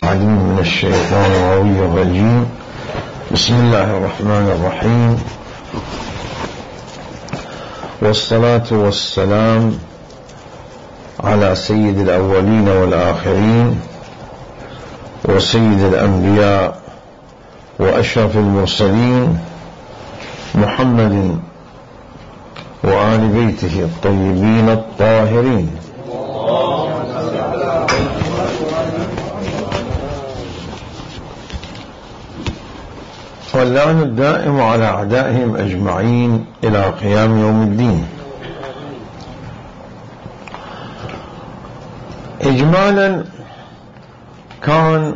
العليم من الشيطان الرجيم. بسم الله الرحمن الرحيم، والصلاة والسلام على سيد الأولين والآخرين وسيد الأنبياء وأشرف المرسلين محمد وآل بيته الطيبين الطاهرين. واللعن الدائم على أعدائهم أجمعين إلى قيام يوم الدين. إجمالا كان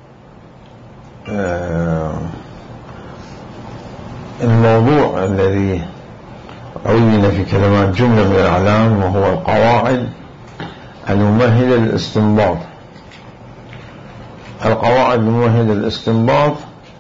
الموضوع الذي عين في كلمات جملة من الأعلام وهو القواعد الممهدة للاستنباط. القواعد الممهدة للاستنباط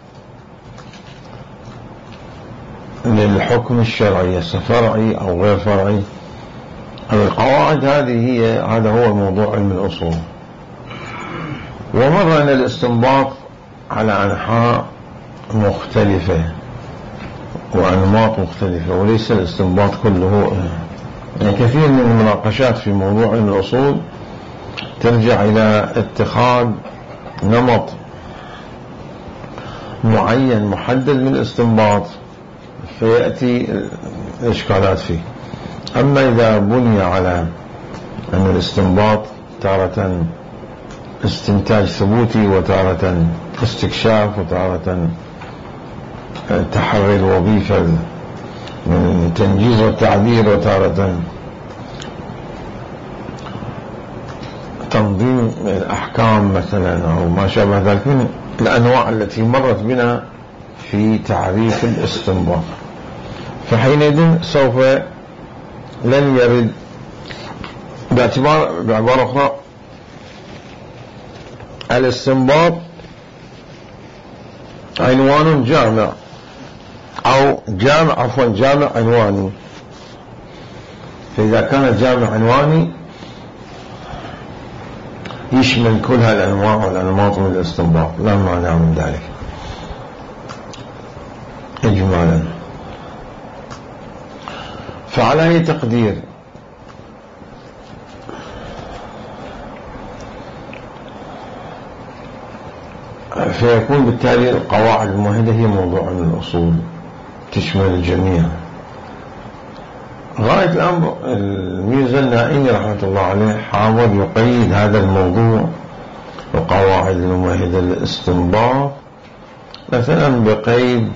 للحكم الشرعي فرعي أو غير فرعي. القواعد هذه هذا هو موضوع علم الأصول. ومر أن الاستنباط على أنحاء مختلفة وأنماط مختلفة، وليس الاستنباط كله يعني كثير من المناقشات في موضوع علم الأصول ترجع إلى اتخاذ نمط معين محدد من الاستنباط فيأتي الإشكالات فيه. أما إذا بني على أن الاستنباط تارة استنتاج ثبوتي وتارة استكشاف وتارة تحري الوظيفة من تنجيز والتعديل وتارة تنظيم الأحكام مثلا أو ما شابه ذلك من الأنواع التي مرت بنا في تعريف الاستنباط، فحينئذ سوف لن يرد بعبارة أخرى الاستنباط عنوان جامع أو جامع عنواني. فإذا كان جامع عنواني يشمل كل هالأنواع والأنماط من الاستنباط، لا مانع من ذلك إجمالا. فعلى أي تقدير فيكون بالتالي القواعد الممهدة هي موضوع من الأصول تشمل الجميع. غاية الأمر الميرزا النائمي رحمة الله عليه حاول يقيد هذا الموضوع القواعد الممهدة للاستنباط مثلا بقيد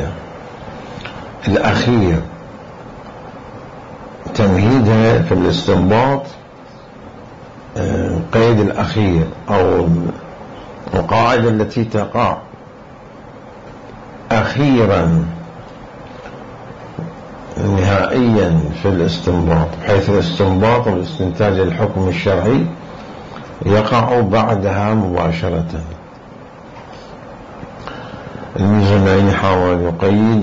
الأخير، تمهيدها في الاستنباط قيد الأخير أو القاعدة التي تقع أخيرا نهائيا في الاستنباط، بحيث الاستنباط والاستنتاج الحكم الشرعي يقع بعدها مباشرة. الميزانين حاول يقيد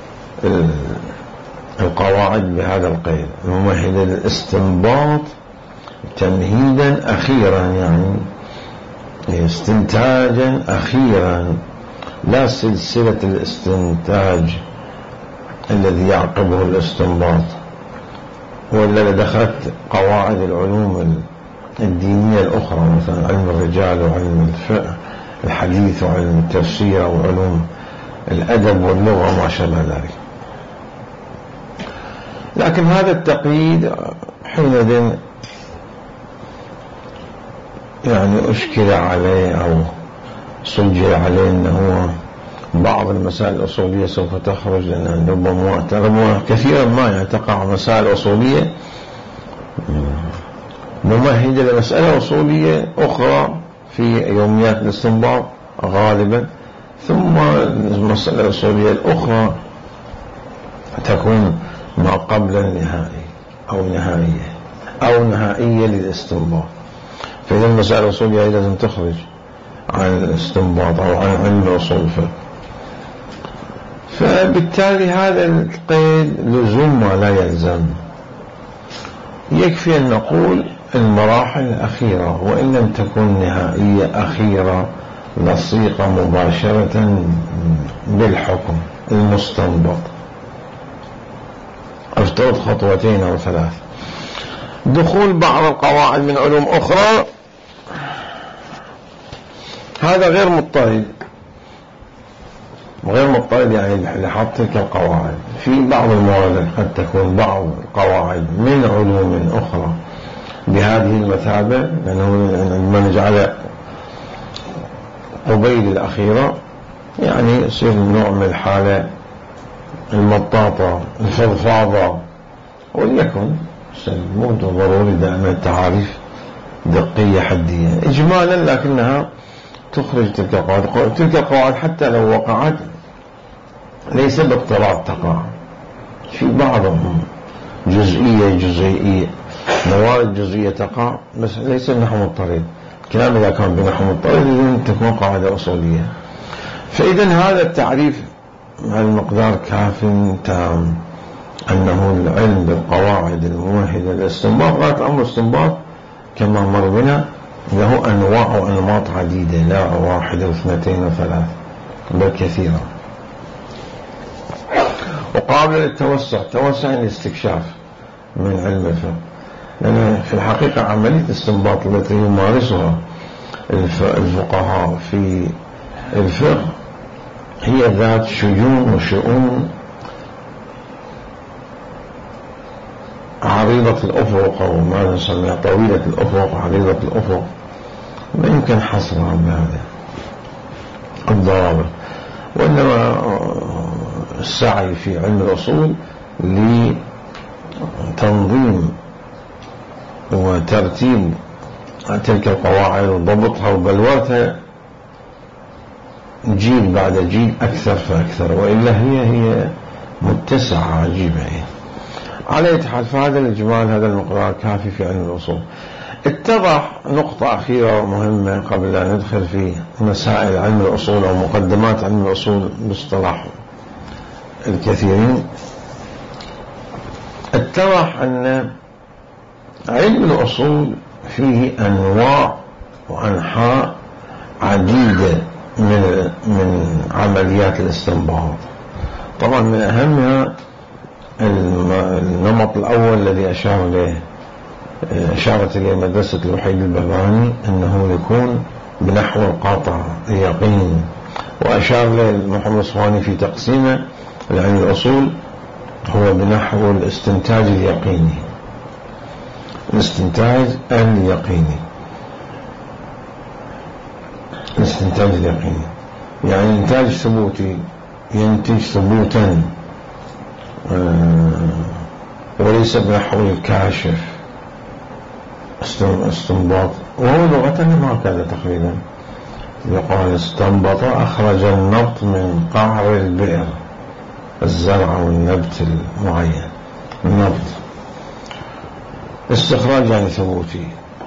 القواعد بهذا القيد الممهدة للاستنباط تمهيدا أخيرا، يعني استنتاجا أخيرا، لا سلسلة الاستنتاج الذي يعقبه الاستنباط. ولا دخلت قواعد العلوم الدينية الأخرى مثلا علم الرجال وعلم الحديث وعلم التفسير وعلوم الأدب واللغة وما شابه ذلك. لكن هذا التقييد حينئذ يعني أشكل عليه أو سجل عليه أنه بعض المسائل الأصولية سوف تخرج، لأن ربما كثيرا ما تقع مسائل أصولية ممهدة لمسألة أصولية أخرى في يوميات الاستنباط غالبا، ثم المسألة الأصولية الأخرى تكون ما قبل النهائي أو نهائية للاستنباط. فإذا المسائل الأصولية لازم تخرج عن الاستنباط أو عن علم الأصول الفقه. فبالتالي هذا القيد لزوم ولا يلزم. يكفي أن نقول المراحل الأخيرة، وإن لم تكن نهائية أخيرة لصيقة مباشرة بالحكم المستنبط. افترض خطوتين أو ثلاث. دخول بعض القواعد من علوم أخرى، هذا غير مضطرد، يعني لحط تلك القواعد. في بعض المواد قد تكون بعض القواعد من علوم أخرى بهذه المثابة، لأنه من نجعل قبيل الأخيرة يعني يصير نوع من الحالة المطاطة الفضفاضة، وليكن مو ضروري دائما التعاريف دقية حدية إجمالا، لكنها تخرج تلك القواعد. تلك القواعد حتى لو وقعت ليس باضطراد تقع، في بعضهم جزئية موارد جزئية تقع، بس ليس النحو مضطرد. الكلام إذا كان بنحو مضطرد لازم تكون قاعدة أصولية. فإذا هذا التعريف مع المقدار كاف تام أنه العلم بالقواعد الممهدة للاستنباط. غاية أمر الاستنباط كما مر بنا له أنواع وأنماط عديدة، لا واحدة واثنتين وثلاث بل كثيرة، وقابل للتوسع. توسع الاستكشاف من علم الفقه، لأن في الحقيقة عملية الاستنباط التي يمارسها الفقهاء في الفقه هي ذات شجون وشؤون عريضة الأفق، أو ما نسميها طويلة الأفق، عريضة الأفق، ما يمكن حصرها بهذا الضوابط. وإنما السعي في علم الأصول لتنظيم وترتيب تلك القواعد وضبطها وبلورتها جيل بعد جيل أكثر فأكثر، وإلا هي متسعة عجيبة. على حال فهذا الإجمال، هذا المقدار كافي في علم الأصول. اتضح نقطة أخيرة مهمة قبل أن ندخل في مسائل علم الأصول أو مقدمات علم الأصول باصطلاح الكثيرين. اتضح أن علم الأصول فيه أنواع وأنحاء عديدة من عمليات الاستنباط. طبعا من أهمها النمط الأول الذي أشارت إليه مدرسة الوحيد الباباني، أنه يكون بنحو القاطع اليقين، وأشار له محمد الصفواني في تقسيمه لعلم الأصول هو بنحو الاستنتاج اليقيني. الاستنتاج اليقيني يعني إنتاج ثبوتي، ينتج ثبوتا وليس بنحو الكاشف استنباط. وهو لغة هكذا تقريبا يقال استنبط، أخرج النبط من قعر البئر، الزرع والنبت المعين، النبط استخراج يعني ثبوتي.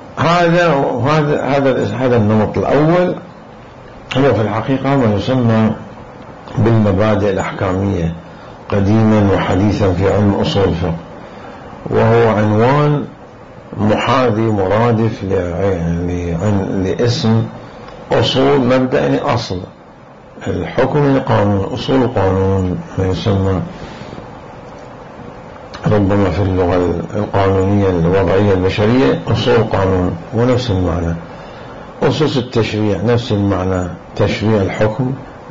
هذا النمط الأول هو في الحقيقة ما يسمى بالمبادئ الأحكامية قديما وحديثا في علم أصول الفقه، وهو عنوان محاذي مرادف لاسم أصول مبدأ، يعني أصل الحكم القانون، أصول القانون ما يسمى ربما في اللغة القانونية الوضعية البشرية أصول القانون، ونفس المعنى. أسس التشريع نفس المعنى، تشريع الحكم.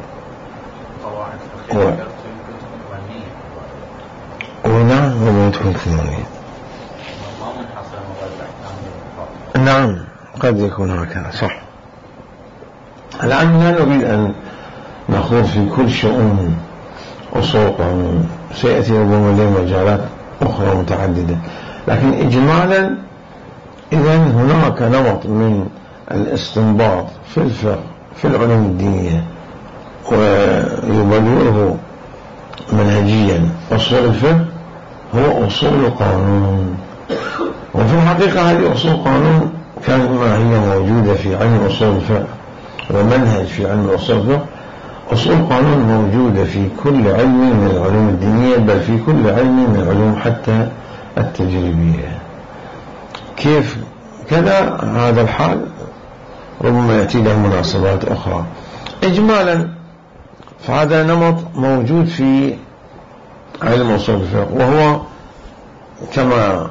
ونعم وما تكون ثمانية، نعم قد يكون هكذا صح. الآن لا نريد أن نخوض في كل شؤون أصول قانون، سيأتي ربما له مجالات أخرى متعددة، لكن إجمالا إذن هناك نمط من الاستنباط في الفقه في العلوم الدينية ويبلوره منهجيا أصول الفقه هو أصول القانون. وفي الحقيقة هذه أصول القانون كانت ما هي موجودة في علم أصول الفقه ومنهج في علم أصول الفقه. أصول القانون موجودة في كل علم من العلوم الدينية، بل في كل علم من العلوم حتى التجريبية. كيف كذا هذا الحال ربما يأتي له مناسبات أخرى. إجمالا فهذا نمط موجود في علم أصول الفقه، وهو كما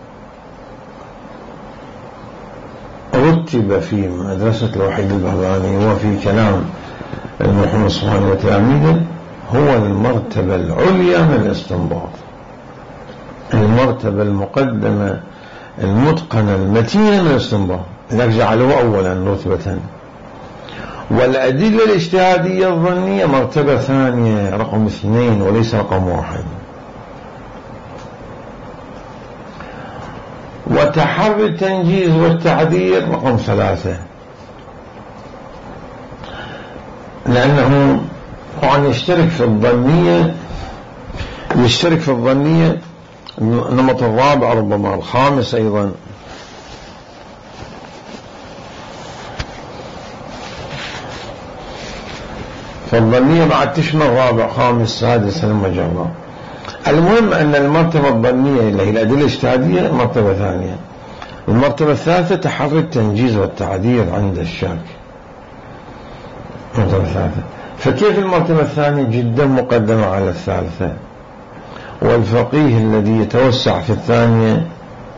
رتب في مدرسة الوحيد البهبهاني وفي كلام المرحوم الصفواني وتلاميذه، هو المرتبة العليا من الاستنباط، المرتبة المقدمة المتقنة المتينة من الاستنباط، لذلك جعلوه أولا رتبة. والأدلة الاجتهادية الظنية مرتبة ثانية رقم 2 وليس رقم 1. وتحري التنجيز والتعديل رقم 3، لأنه طبعا يشترك في الظنية النمط الرابع ربما الخامس أيضا. فالظنية بعد تشمل رابع خامس سادس المجرة. المهم أن المرتبة الظنية اللي هي الأدلة الاجتهادية مرتبة ثانية. المرتبة الثالثة تحري التنجيز والتعديل عند الشاك، مرتبة ثالثة. فكيف المرتبة الثانية جدا مقدمة على الثالثة؟ والفقيه الذي يتوسع في الثانية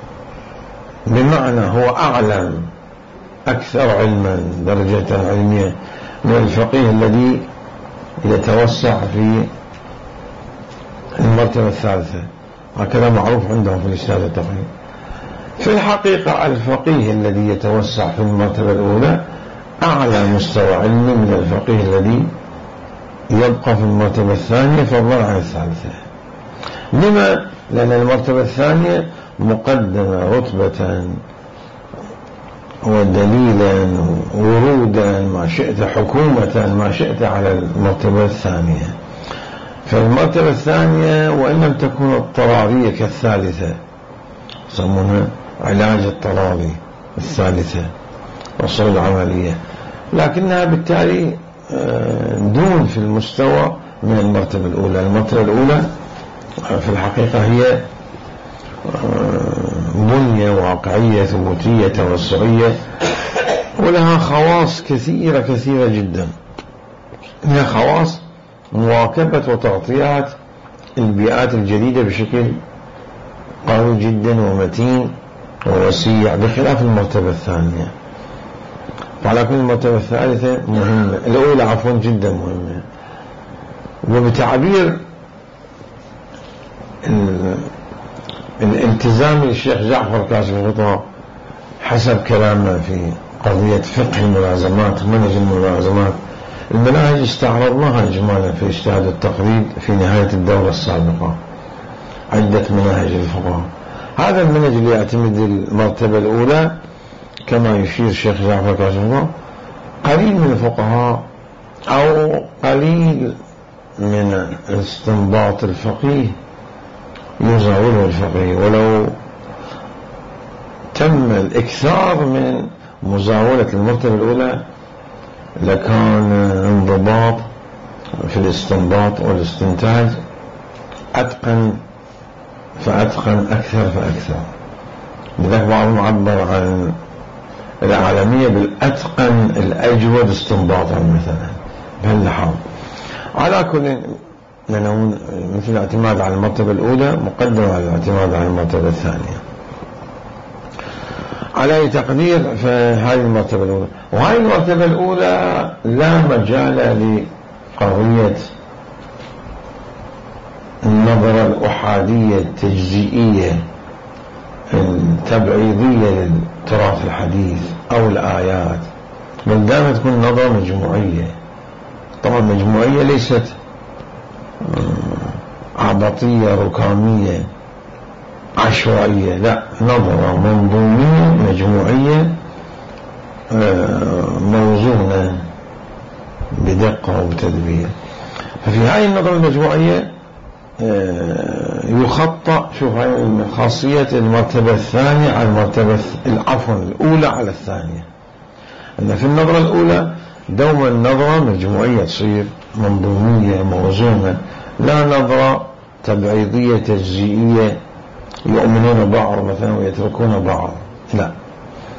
بمعنى هو أعلم أكثر علما درجة علمية من الفقيه الذي يتوسع في المرتبة الثالثة، هكذا معروف عندهم في الاجتهاد التقريب. في الحقيقة الفقيه الذي يتوسع في المرتبة الأولى أعلى مستوى علمي من الفقيه الذي يبقى في المرتبة الثانية فضلا عن الثالثة. لما؟ لأن المرتبة الثانية مقدمة رتبة ودليلا ورودا ما شئت حكومة ما شئت على المرتبة الثانية. فالمرتبة الثانية وإن لم تكون اضطرارية كالثالثة، يسمونها علاج اضطراري الثالثة وصول العملية، لكنها بالتالي دون في المستوى من المرتبة الأولى. المرتبة الأولى في الحقيقة هي بنية واقعية ثبوتية توسعية، ولها خواص كثيرة جدا. لها خواص مواكبة وتغطيات البيئات الجديدة بشكل قوي جدا ومتين ووسيع، بخلاف المرتبة الثانية. وعلى كل المرتبة الثالثة مهمة، الأولى عفوا جدا مهمة. وبتعبير الالتزام للشيخ جعفر كاشف الغطاء حسب كلامنا في قضية فقه الملازمات ومنهج الملازمات، المناهج استعرضناها إجمالا في اجتهاد التقريب في نهاية الدورة السابقة، عدة مناهج الفقهاء. هذا المنهج اللي يعتمد المرتبة الأولى كما يشير الشيخ جعفر كاشف الغطاء، قليل من الفقهاء أو قليل من استنباط الفقيه يزاوله الفقيه، ولو تم الإكثار من مزاولة المرتبة الأولى لكان انضباط في الاستنباط والاستنتاج أتقن فأتقن أكثر فأكثر. لذلك بعضهم عبر عن العالمية بالأتقن الأجود استنباطا مثلا بهاللحاظ. على كل مثل الاعتماد على المرتبة الأولى مقدم على الاعتماد على المرتبة الثانية. على أي تقدير فهذه المرتبة الأولى، وهذه المرتبة الأولى لا مجال لقضية النظرة الأحادية التجزئية التبعيضية للتراث الحديث أو الآيات، بل دائما تكون نظرة مجموعية. طبعا مجموعية ليست عبطية ركامية عشوائية، لا، نظرة منظومية مجموعية موزونة بدقة وبتدبير. ففي هذه النظرة المجموعية يخطأ، شوف هاي خاصية المرتبة الثانية على المرتبة الأولى على الثانية. أن في النظرة الأولى دوما نظرة مجموعية تصير منظومية موزونة، لا نظرة تبعيضية تجزئية يؤمنون بعض مثلا ويتركون بعض، لا.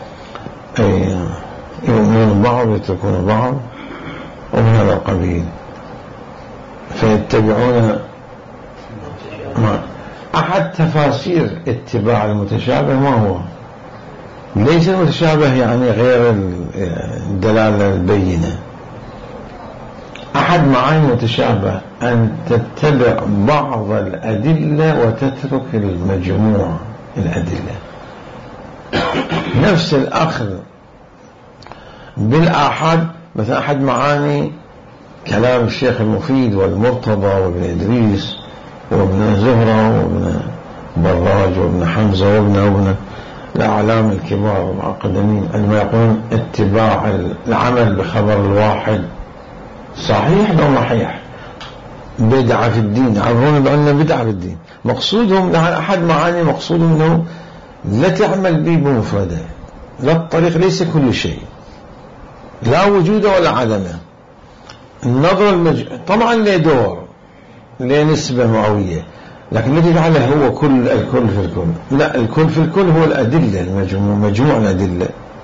أي يؤمنون بعض ويتركون بعض ومن هذا القبيل، فيتبعون ما أحد تفاسير اتباع المتشابه ما هو؟ ليس المتشابه يعني غير الدلالة البينة. أحد معاني المتشابه أن تتبع بعض الأدلة وتترك المجموع الأدلة. نفس الأخذ بالآحاد، مثلا أحد معاني كلام الشيخ المفيد والمرتضى وابن إدريس وابن زهرة وابن براج وابن حمزة وابن الأعلام الكبار والأقدمين، عندما يقولون اتباع العمل بخبر الواحد صحيح لو صحيح بدعة في الدين، يعرفون بأنه بدعة في الدين. مقصودهم أحد معاني مقصودهم أنه لا تعمل به بمفردة، لا الطريق ليس كل شيء، لا وجود ولا عدمه. النظر طبعا له دور، له نسبة مئوية، لكن لا تجعله هو الكل في الكل، لا، الكل في الكل هو الأدلة، مجموع الأدلة.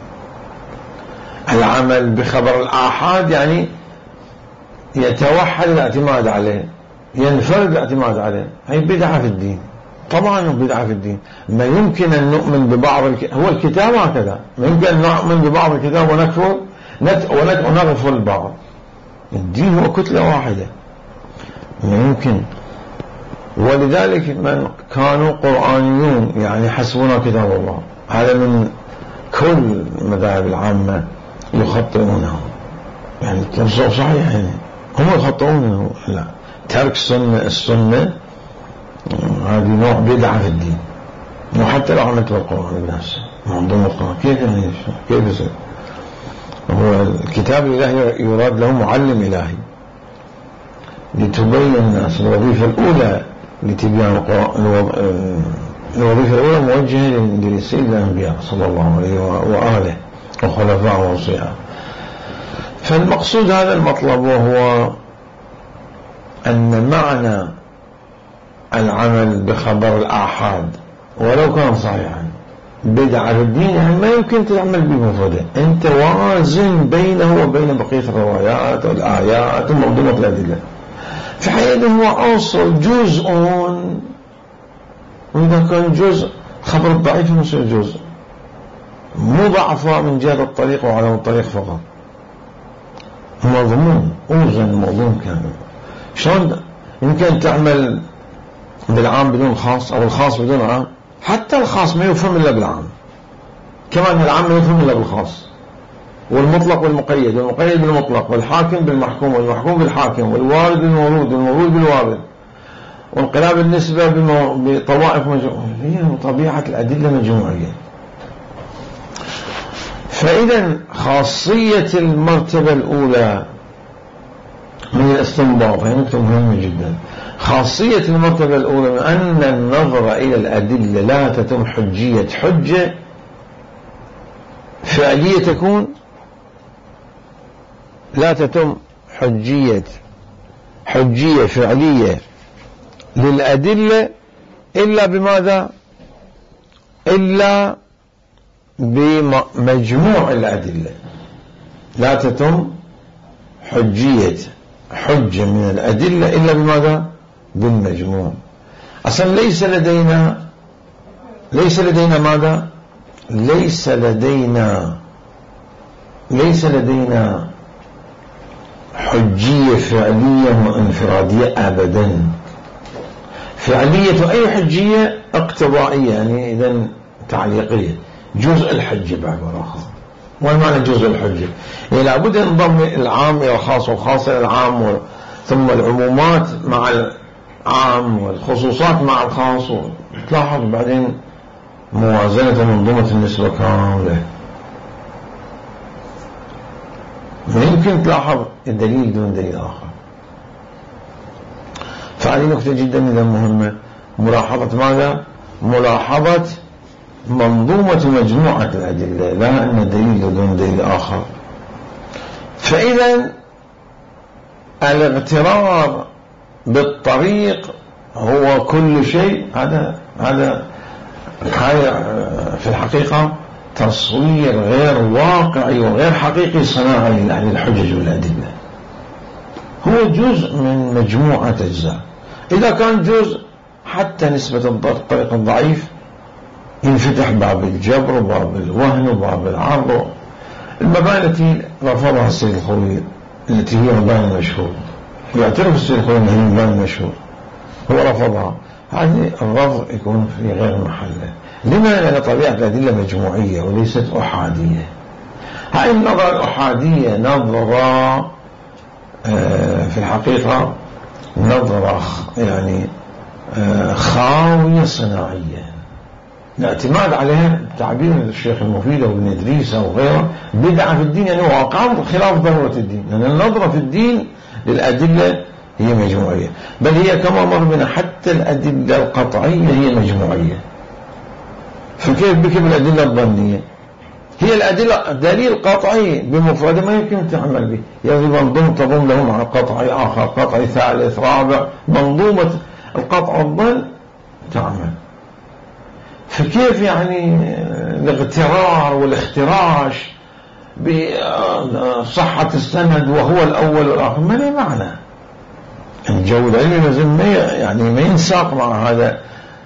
العمل بخبر الآحاد يعني يتوحد الاعتماد عليه، ينفرد الاعتماد عليه، هي بدعة في الدين. طبعا بدعة في الدين. ما يمكن أن نؤمن ببعض هو الكتاب هكذا، ما يمكن أن نؤمن ببعض الكتاب ونكفر ونغفر البعض. الدين هو كتلة واحدة، ما يمكن. ولذلك من كانوا قرآنيون يعني حسبنا كتاب الله، هذا من كل المذاهب العامة يخطئونه، يعني التصوف صحيح يعني هم يخطئونه، لا، ترك السنة هذه نوع بدعة في الدين. وحتى لو عملت بالقرآن الناس من ضمن القرآن كيف يصير؟ هو الكتاب الإلهي يراد له معلم إلهي لتبين الناس. الوظيفة الأولى لتبيان القرآن، الوظيفة الأولى موجهة لسيد الأنبياء صلى الله عليه وآله وخلفاء ووصياء. فالمقصود هذا المطلب، وهو أن معنى العمل بخبر الآحاد ولو كان صحيحا بدعة في الدين، يعني ما يمكن تعمل بمفردة، أنت وازن بينه وبين بقية الروايات والآيات ومنظومة الأدلة. في حقيقة هو أصل جزء، وإذا كان جزء خبر الضعيف يصير جزء، مو ضعفاء من جهة الطريق وعلم الطريق فقط، مضمون أوزن مضمون كامل. شلون يمكن تعمل بالعام بدون الخاص أو الخاص بدون العام؟ حتى الخاص ما يفهم إلا بالعام، كمان العام ما يفهم إلا بالخاص، والمطلق والمقيد، والمقيد بالمطلق، والحاكم بالمحكوم، والمحكوم بالحاكم، والوارد بالمورود، والمورود بالوارد، وانقلاب النسبة بطوائف مجموعية. هي طبيعة الأدلة مجموعية. فإذا خاصية المرتبة الأولى من الاستنباط هي نقطة مهمة جدا. خاصية المرتبة الأولى من أن النظر إلى الأدلة لا تتم حجية حجة فعلية، تكون لا تتم حجية فعلية للأدلة إلا بماذا؟ إلا بمجموع الأدلة. لا تتم حجة من الأدلة إلا بماذا؟ بالمجموع. أصلا ليس لدينا ماذا؟ ليس لدينا حجية فعلية وانفرادية أبدا. فعلية أي حجية اقتضائية، يعني إذن تعليقية، جزء الحجة بعبارة أخرى. وما معنى جزء الحجة؟ يعني لابد أن نضم العام إلى الخاص والخاص إلى العام، ثم العمومات مع العام والخصوصات مع الخاص، تلاحظ بعدين موازنة منظومة النسبة كاملة. ما يمكن تلاحظ الدليل دون دليل آخر. فهذه نقطة جدا مهمة، ملاحظة ماذا؟ ملاحظة منظومة مجموعة الأدلة، لا أن دليل دون دليل آخر. فإذا الاغترار بالطريق هو كل شيء، هذا في الحقيقة تصوير غير واقعي وغير حقيقي صناعي لأهل الحجج والأدلة، هو جزء من مجموعة أجزاء. إذا كان جزء حتى نسبة الطريق الضعيف ينفتح باب الجبر وباب الوهن وباب العرض، المباني التي رفضها السيد الخوئي التي هي مباني مشهور، يعترف السيد الخوئي أنها مباني مشهور، هو رفضها. هذه الرفض يكون في غير محله. لما؟ لأن طبيعة الأدلة مجموعية وليست أحادية. هذه النظرة الأحادية نظرة في الحقيقة نظرة يعني خاوية صناعية، الاعتماد عليها تعبير الشيخ المفيد وابن إدريس وغيره بدعة في الدين، يعني واقعا خلاف ضرورة الدين، لأن النظرة في الدين للأدلة هي مجموعية، بل هي كما مر بنا حتى الأدلة القطعية هي مجموعية. فكيف بك بالأدلة الظنية؟ هي الأدلة دليل قطعي بمفرده ما يمكن تعمل به، يعني منظومة تضم له مع قطعي آخر، قطعي ثالث رابع، منظومة القطع والظن تعمل. فكيف يعني الاغترار والاختراش بصحة السند وهو الأول والآخر؟ ما له معنى. الجو العلمي لازم ما ينساق مع هذا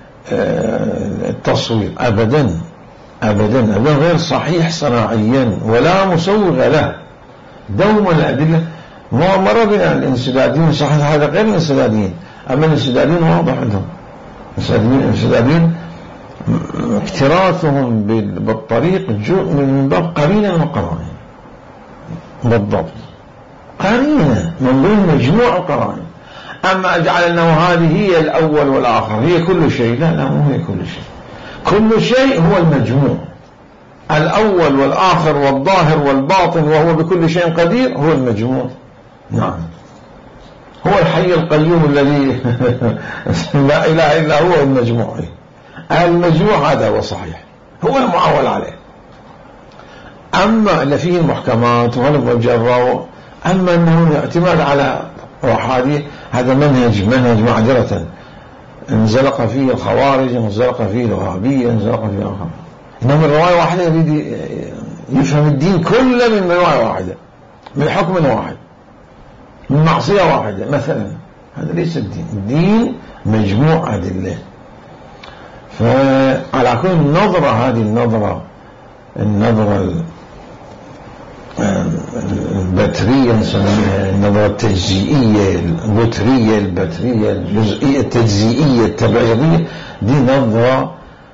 التصوير أبدا أبدا أبدا، غير صحيح صناعيا ولا مسوغ له. دوما الأدلة ما مر بنا الانسدادين صحيح، هذا غير الانسدادين، أما الانسدادين واضح عندهم. الانسدادين اكتراثهم بالطريق من باب قرينة من القرائن، بالضبط قرينة من ضمن مجموع القرائن. أما أجعل أنه هذه هي الأول والآخر هي كل شيء، لا مو هي كل شيء. كل شيء هو المجموع، الأول والآخر والظاهر والباطن وهو بكل شيء قدير هو المجموع. نعم، هو الحي القيوم الذي لا إله إلا هو المجموع. المجموع هذا هو صحيح، هو المعول عليه. أما اللي فيه المحكمات وغلب والجرة، أما أنه اعتماد على وحادي، هذا منهج معذرة انزلق فيه الخوارج، انزلق فيه الوهابية، انزلق فيه الآخر. إنما الرواية واحدة يريد يفهم الدين كله من رواية واحدة، من حكم واحد، من معصية واحدة مثلا. هذا ليس الدين. الدين مجموع أدلة. فعلى كل النظرة هذه النظرة البترية نسميها، النظرة التجزئية البترية البترية الجزئية التجزئية التبعيضية، دي نظرة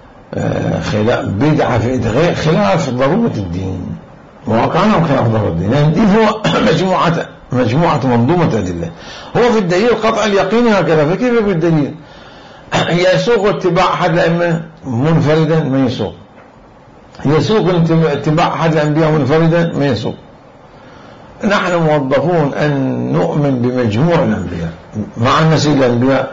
بدعة في خلاف ضرورة الدين، واقعنا خلاف ضرورة الدين. يعني الدين هو مجموعة منظومة أدلة. هو في الدليل القطع اليقيني هكذا. فكيف بالدليل يسوق اتباع أحد الأئمة منفردا؟ ما يسوق. يسوق اتباع أحد الأنبياء منفردا؟ ما يسوق. نحن موظفون أن نؤمن بمجموع الأنبياء، مع أن سيد الأنبياء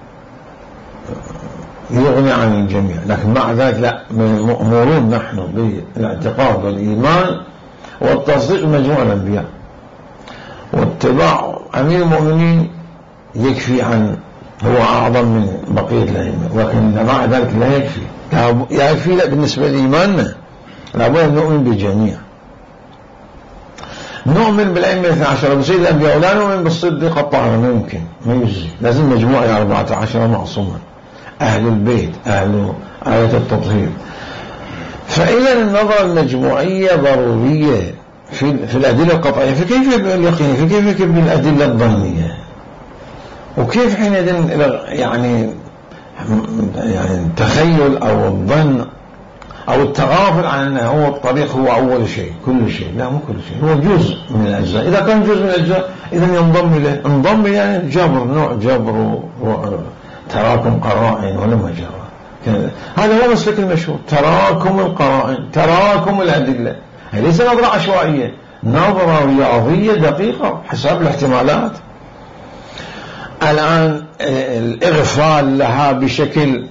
يغني عن الجميع، لكن مع ذلك لا، مأمورون نحن بالاعتقاد والإيمان والتصديق بمجموع الأنبياء، واتباع أمير المؤمنين يكفي عن هو أعظم من بقية الأئمة، لكن مع ذلك لا يكفي. يكفي لا بالنسبة لإيماننا، لابد أن نؤمن بالجميع. نؤمن بالأئمة 12 بسيد الأنبياء، ولا نؤمن بالصديق الطاهر، ما يمكن، ما يجزي، لازم مجموعة 14 معصوما، أهل البيت، أهل آية التطهير. فإذا النظرة المجموعية ضرورية في الأدلة القطعية. فكيف باليقين؟ فكيف بالأدلة الظنية؟ وكيف حينئذ يعني التخيل أو الظن أو التغافل عن أنه هو الطريق هو أول شيء كل شيء؟ لا، مو كل شيء، هو جزء من الأجزاء. إذا كان جزء من الأجزاء إذن ينضم إليه، انضم يعني جبر، نوع جبر تراكم قرائن ولا مجرى. هذا هو مسلك المشهور، تراكم القرائن، تراكم الأدلة. ليس نظرة عشوائية، نظرة رياضية دقيقة حسب الاحتمالات. الآن الإغفال لها بشكل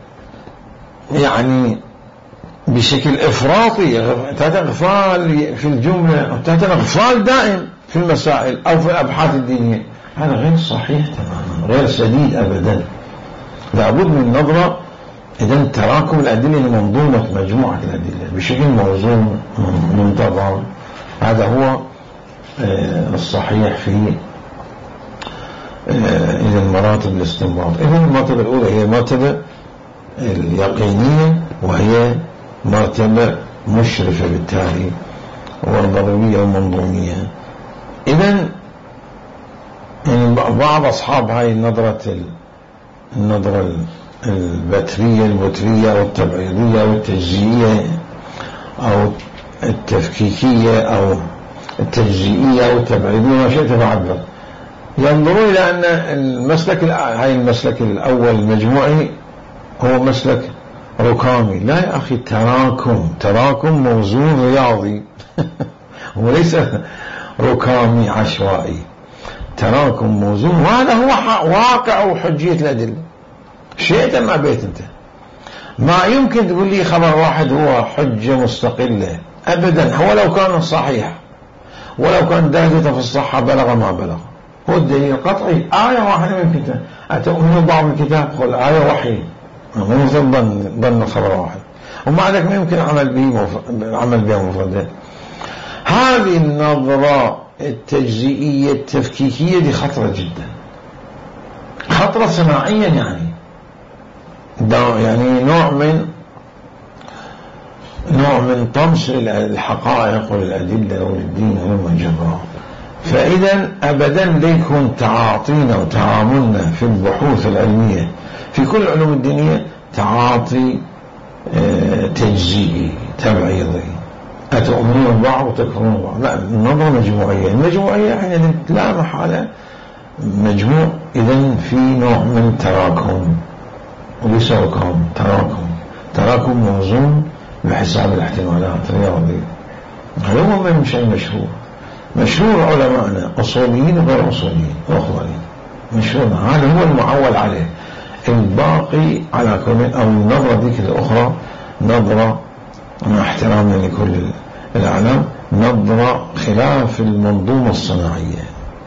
يعني بشكل إفراطي، إغفال في الجملة، إغفال دائم في المسائل أو في الأبحاث الدينية، هذا غير صحيح تماما، غير سديد أبدا. لابد من نظرة إذن تراكم الأدلة لمنظومة مجموعة الأدلة بشكل موزون منتظم، هذا هو الصحيح في إذن مراتب الاستنباط. إذن المرتبة الأولى هي المرتبة اليقينية، وهي مرتبة مشرفة بالتالي والضرورية والمنظومية. إذن يعني بعض أصحاب هاي النظرة البترية البترية والتبعيضية والتجزئية أو التفكيكية أو التجزئية أو التبعيضية ما شئت فعبر، ينظرون إلى أن المسلك الأول المجموعي هو مسلك ركامي. لا يا أخي، تراكم موزون رياضي وليس ركامي عشوائي، تراكم موزون، وهذا هو واقع وحجية الأدلة. شئت ما بيت أنت، ما يمكن تقول لي خبر واحد هو حجة مستقلة أبدا، هو لو كان صحيح ولو كان درجته في الصحة بلغ ما بلغ، هو الدليل القطعي آية واحدة من الكتاب. أتؤمن بعض الكتاب قل آية وحي، مو مثل ظن خبر واحد، ومع ذلك ما يمكن عمل بها مفردات. هذه النظرة التجزئية التفكيكية دي خطرة جدا، خطرة صناعيا، يعني نوع من طمس الحقائق والأدلة والدين والمجرى. فإذا أبدا ليكون تعاطينا وتعاملنا في البحوث العلمية في كل العلوم الدينية تعاطي تجزئي تبعيضي، أتؤمنون بعض وتكفرون بعض. لا، النظرة مجموعية. المجموعية يعني لا محالة مجموع. إذن في نوع من تراكم، وليس ركام، تراكم موزون بحساب الاحتمالات الرياضية. هذا هو من شيء مشهور علماءنا أصوليين وغير أصوليين وأخوانين، مشهور، هذا هو المعول عليه. الباقي على كل، أو النظرة ذيك الأخرى نظرة مع احترامنا لكل الأعلام، نظرة خلاف المنظومة الصناعية،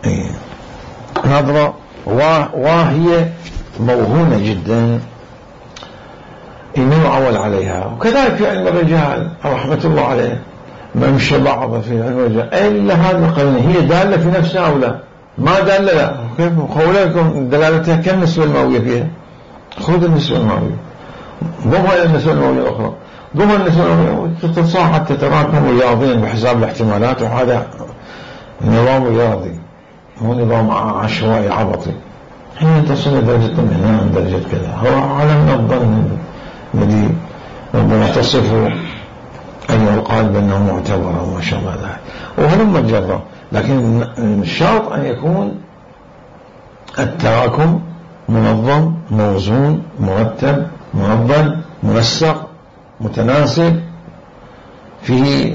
نظرة واهية موهونة جدا إنه يعول عليها. وكذلك في علم الرجال رحمة الله عليه ممشى بعض في علم الرجال، إلا هذه القرينة هي دالة في نفسها أو لا؟ ما دالة، لا. كيف قولكم دلالتها كم النسبة المئوية فيها؟ خذ النسبة المئوية، ضمها إلى النسبة المئوية الأخرى، ضمها النسبة المئوية تتصاعد تتراكم رياضيا بحساب الاحتمالات، وهذا نظام رياضي مو نظام عشوائي عبطي. حين تصل درجة من هنا من درجة كذا، هو علم الظن الذي ربما تصفه أن يقال بأنه معتبر وما شاء الله ذلك، وهلم الجرة. لكن الشرط أن يكون التراكم منظم موزون مرتب منظم منسق متناسب، فيه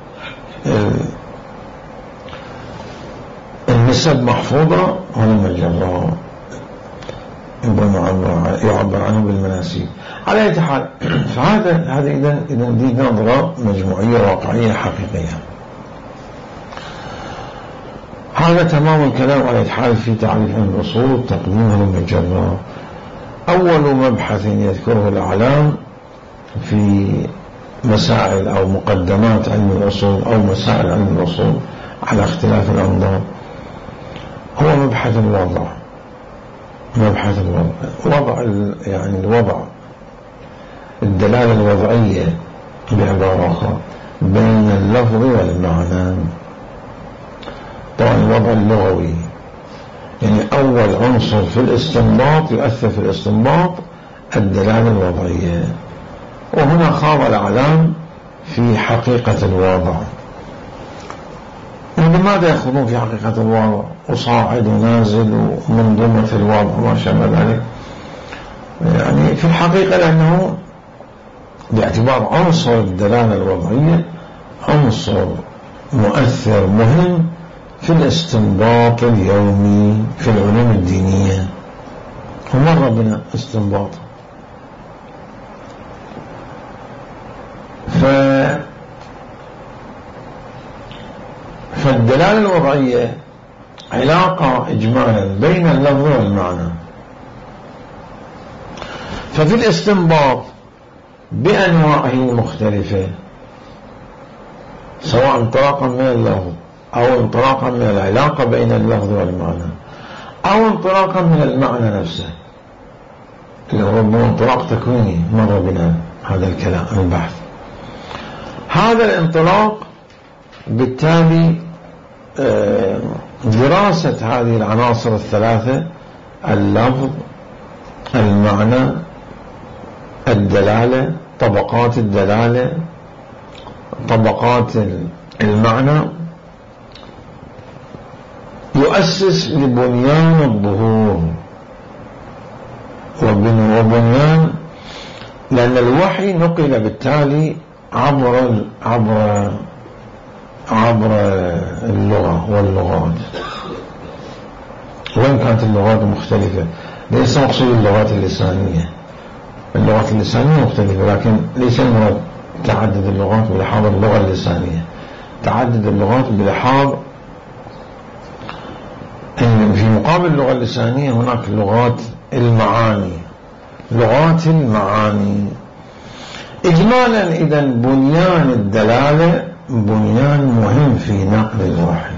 النسب محفوظة، هلم الجرة يعبر عنه بالمناسيب. على أي حال، فهذا إذن دي نظرة مجموعية واقعية حقيقية. هذا تمام الكلام على أي حال في تعريف الأصول تقديمه للمجرى. أول مبحث يذكره الأعلام في مسائل أو مقدمات علم الأصول أو مسائل علم الأصول على اختلاف الأنظار هو مبحث الوضع. يعني الوضع، الدلالة الوضعية بعبارة أخرى بين اللفظ والمعنى. طبعا الوضع اللغوي يعني أول عنصر في الاستنباط يؤثر في الاستنباط الدلالة الوضعية. وهنا خاض الأعلام في حقيقة الوضع. لماذا يأخذون في حقيقة الوضع وصاعد ونازل ومنظومة الوضع وما شابه ذلك؟ يعني في الحقيقة لأنه باعتبار عنصر الدلالة الوضعية عنصر مؤثر مهم في الاستنباط اليومي في العلوم الدينية، ومر بنا استنباط. فالدلالة الوضعية علاقة إجمالا بين اللفظ والمعنى. ففي الاستنباط بأنواعه المختلفة، سواء انطلاقا من اللفظ أو انطلاقا من العلاقة بين اللفظ والمعنى أو انطلاقا من المعنى نفسه، اللي هو انطلاق تكويني مر بنا هذا الكلام البحث. هذا الانطلاق بالتالي دراسة هذه العناصر الثلاثة، اللفظ، المعنى، الدلالة، طبقات الدلالة، طبقات المعنى، يؤسس لبنيان الظهور وبنيان، لأن الوحي نقل بالتالي عبر اللغة واللغات، وإن كانت اللغات مختلفة، ليس مقصود اللغات اللسانية، اللغات اللسانية مختلفة، لكن ليس المراد تعدد اللغات بلحاظ اللغة اللسانية، تعدد اللغات بلحاظ في مقابل اللغة اللسانية هناك لغات المعاني، لغات المعاني. إجمالا إذا بنيان الدلالة بنيان مهم في نقل الوحي،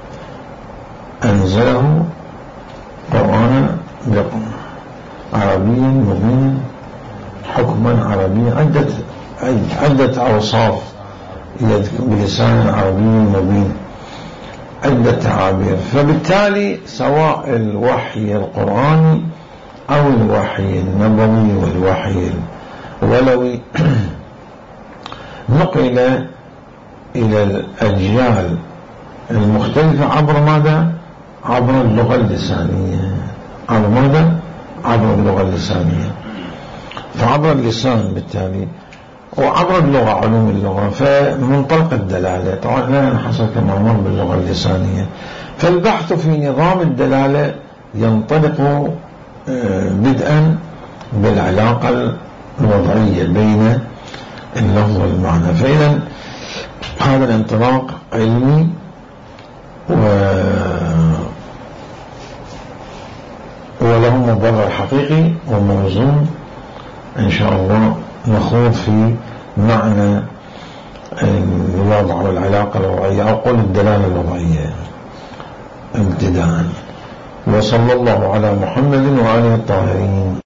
أنزله قرآنا عربيا مبينا حكما عربيا، عدة أوصاف بلسان عربي مبين، عدة تعابير. فبالتالي سواء الوحي القرآني أو الوحي النبوي والوحي الولوي نقل إلى الأجيال المختلفة عبر ماذا؟ عبر اللغة اللسانية. عبر ماذا؟ عبر اللغة اللسانية. فعبر اللسان بالتالي وعبر اللغة، علوم اللغة، فمنطلق الدلالة طبعا لا ينحصر كما مر باللغة اللسانية. فالبحث في نظام الدلالة ينطلق بدءا بالعلاقة الوضعية بين اللفظ والمعنى. فإذا هذا الانطلاق علمي وله مبرر حقيقي وموزون. إن شاء الله نخوض في معنى الوضع والعلاقة الوضعية أو قول الدلالة الوضعية ابتداء. وصلى الله على محمد وآله الطاهرين.